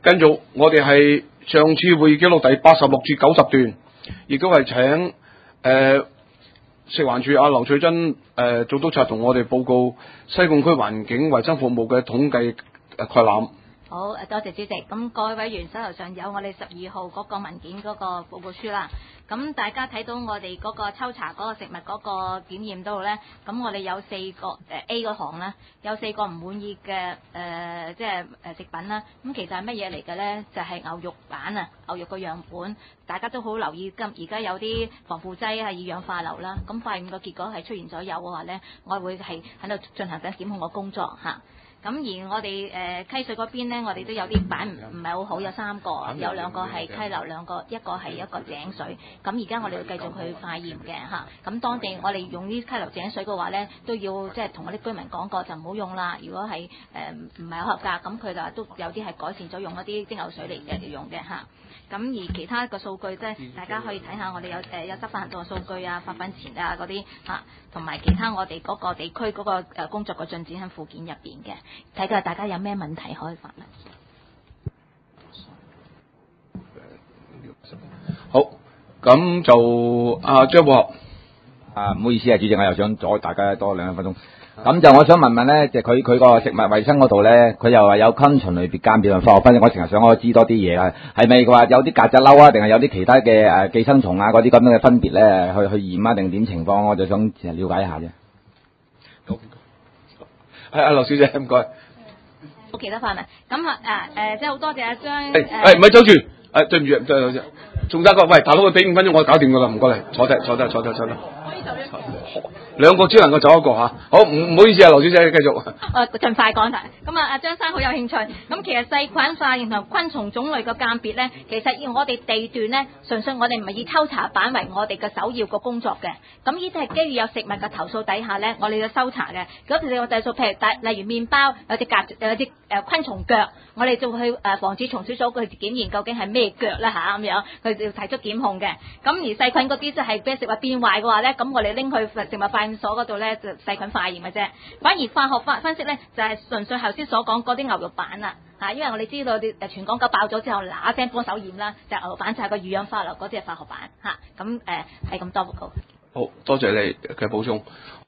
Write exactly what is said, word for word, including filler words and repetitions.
跟住我哋係上次會議記錄第八十六至九十段，亦都係請誒、呃、食環署阿劉翠珍誒、呃、總督察同我哋報告西貢區環境衛生服務嘅統計誒概覽。 好，誒多謝主席。咁各位委員手頭上有我哋十二號嗰個文件嗰個報告書啦。咁大家睇到我哋嗰個抽查嗰個食物嗰個檢驗度咧，咁我哋有四個誒 A 嗰行啦，有四個唔滿意嘅誒即係誒食品啦。咁其實係乜嘢嚟嘅咧？就係、是、牛肉板啊，牛肉個樣本，大家都好留意。今而家有啲防腐劑係二氧化硫啦。咁化驗個結果係出現咗有嘅話咧，我會係喺度進行緊檢控嘅工作嚇。咁而我哋誒、呃、溪水嗰邊咧，我哋都有啲板唔唔係好好，有三個，有兩個係溪流，兩個一個係一個井水。咁而家我哋會繼續去化驗嘅嚇。咁當地我哋用啲溪流井水嘅話咧，都要即係同我啲居民講過，就唔好用啦。如果係誒唔係好合格，咁佢就話都有啲係改善咗用一啲蒸餾水嚟嘅用嘅嚇。咁而其他嘅數據即係大家可以睇下，我哋有誒、呃、有執法行動嘅數據啊、發品前啊嗰啲嚇，同埋其他我哋嗰個地區嗰個誒工作嘅進展喺附件入邊嘅。睇下大家有咩問題可以發問。 好，咁就阿張博啊，唔好意思啊，主席，我又想阻大家多兩分鐘。咁就我想問問咧，就佢佢個食物衛生嗰度咧，佢又話有昆蟲類別鑑別同化學分析，我成日想我知多啲嘢啊，係咪話有啲曱甴嬲啊，定係有啲其他嘅誒寄生蟲啊嗰啲咁樣嘅分別咧，去去驗啊定點情況？我就想了解一下啫。 好，係阿劉小姐，唔該。 冇其他發問。咁啊啊誒，即係好多謝阿張。 誒誒，唔係走住，誒對唔住，對唔住，仲得個，喂，大佬，佢俾五分鐘我搞掂噶啦，唔該你，坐低，坐低，坐低，坐低。 可以就一個。 兩個只能夠走一個嚇。好，唔唔好意思啊，劉小姐，繼續。 誒，盡快講晒。咁啊，阿張生好有興趣。咁其實細菌化驗同昆蟲種類嘅鑑別咧，其實要我哋地段咧，純粹我哋唔係以抽查板為我哋嘅首要個工作嘅。咁呢啲係基於有食物嘅投訴底下咧，我哋要搜查嘅。如果佢哋有投訴，譬如例如麵包有隻曱有隻誒昆蟲腳，我哋就會去誒防止蟲小組去檢驗究竟係咩腳啦嚇咁樣，佢就要提出檢控嘅。咁而細菌嗰啲即係俾食物變壞嘅話咧，咁我哋拎去食物化驗所嗰度咧就細菌化驗嘅啫。反而化學化分析咧就係、是、純粹頭先所講嗰啲牛肉板啦嚇，因為我哋知道啲誒全港九爆咗之後，嗱聲幫手驗啦，就牛肉板就係個二氧化硫嗰啲係化學板嚇，咁誒係咁多報告。 好多謝你嘅補充。